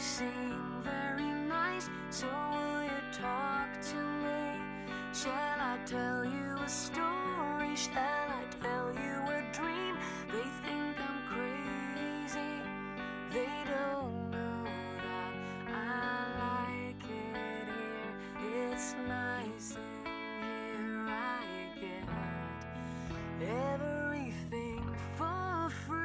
seem very nice, so will you talk to me? Shall I tell you a story? Shall I tell you a dream? They think I'm crazy. They don't know that I like it here. It's nice in here. I get everything for free.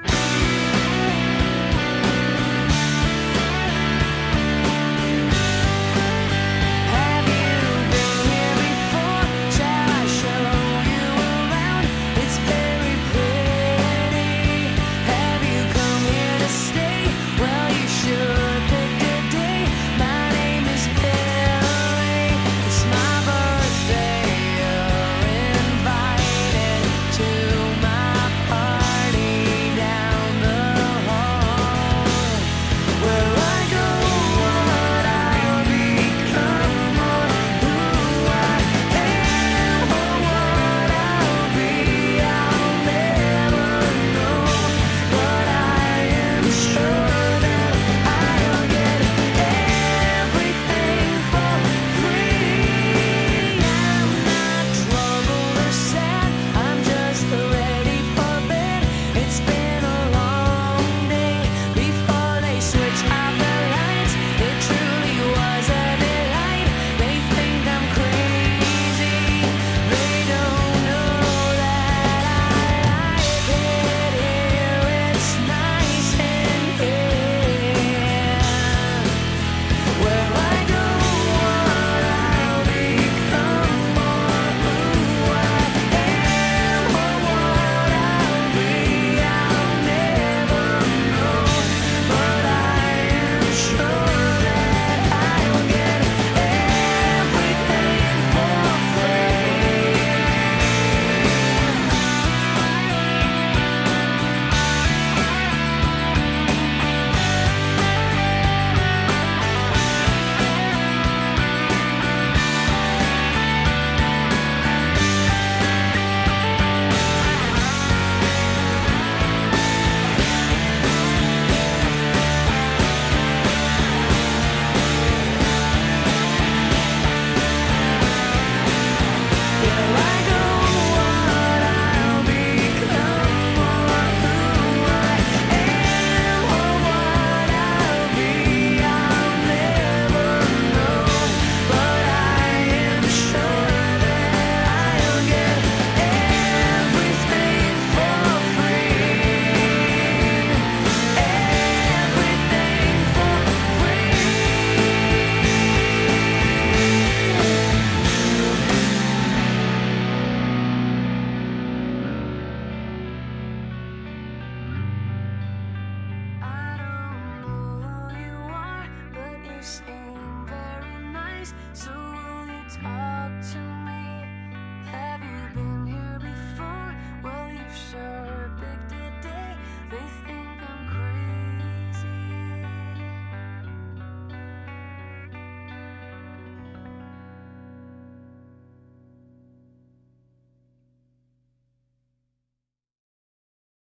Seem very nice, so will you talk?